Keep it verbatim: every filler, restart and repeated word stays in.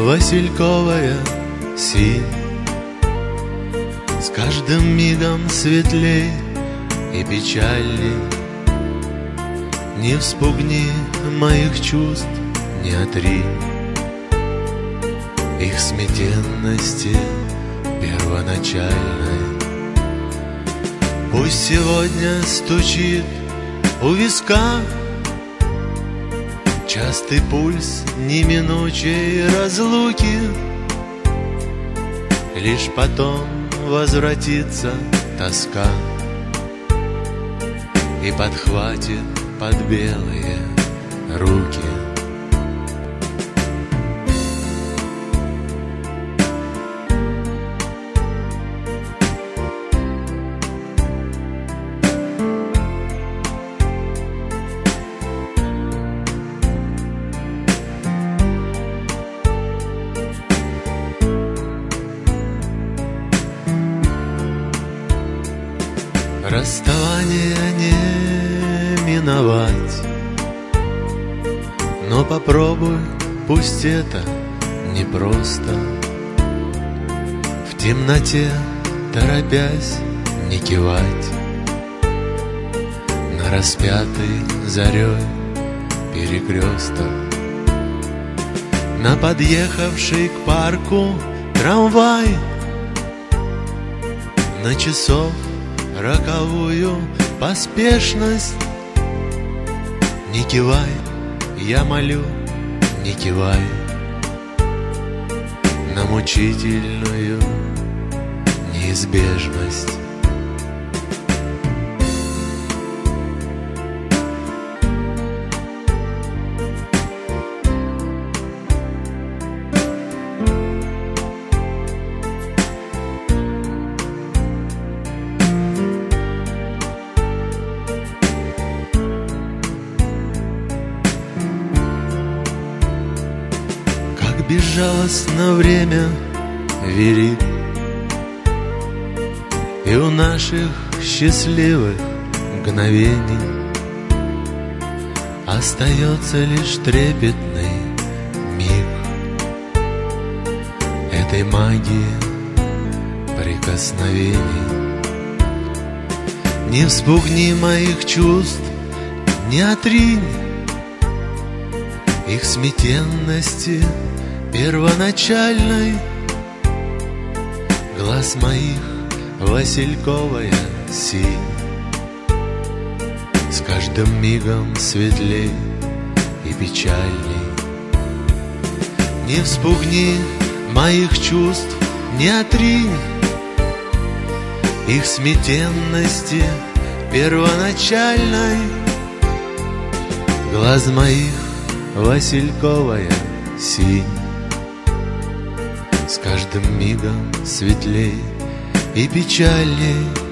васильковая синь. С каждым мигом светлей и печальней. Не вспугни моих чувств, не отринь их смятенности первоначальной. Пусть сегодня стучит у виска частый пульс неминучей разлуки. Лишь потом возвратится тоска и подхватит под белые руки. Расставание не миновать, но попробуй, пусть это непросто. В темноте, торопясь, не кивать на распятый зарей перекресток, на подъехавший к парку трамвай, на часов роковую поспешность. Не кивай, я молю, не кивай на мучительную неизбежность. Безжалостно время верит, и у наших счастливых мгновений остается лишь трепетный миг этой магии прикосновений. Не вспугни моих чувств, не отринь их смятенности первоначальной. Глаз моих васильковая синь, с каждым мигом светлей и печальней. Не вспугни моих чувств, не отринь их смятенности первоначальной. Глаз моих васильковая синь, с каждым мигом светлей и печальней.